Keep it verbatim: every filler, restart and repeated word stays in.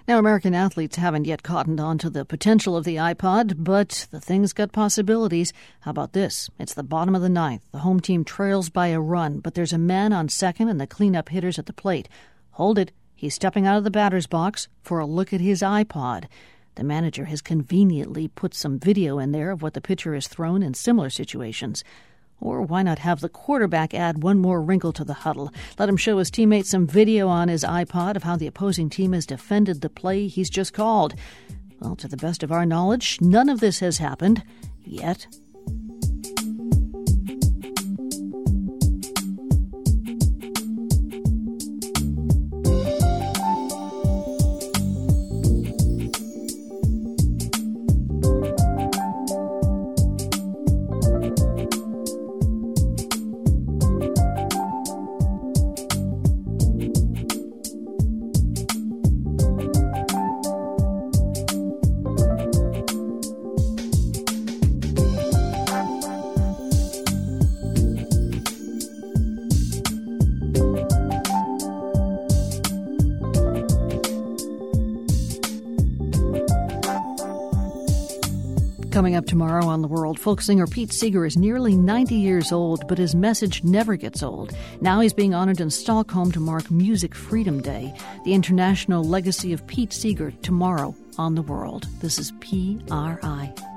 Now, American athletes haven't yet cottoned on to the potential of the iPod, but the thing's got possibilities. How about this? It's the bottom of the ninth. The home team trails by a run, but there's a man on second and the cleanup hitter's at the plate. Hold it. He's stepping out of the batter's box for a look at his iPod. The manager has conveniently put some video in there of what the pitcher has thrown in similar situations. Or why not have the quarterback add one more wrinkle to the huddle? Let him show his teammates some video on his iPod of how the opposing team has defended the play he's just called. Well, to the best of our knowledge, none of this has happened yet. Coming up tomorrow on The World, folk singer Pete Seeger is nearly ninety years old, but his message never gets old. Now he's being honored in Stockholm to mark Music Freedom Day. The international legacy of Pete Seeger tomorrow on The World. This is P R I.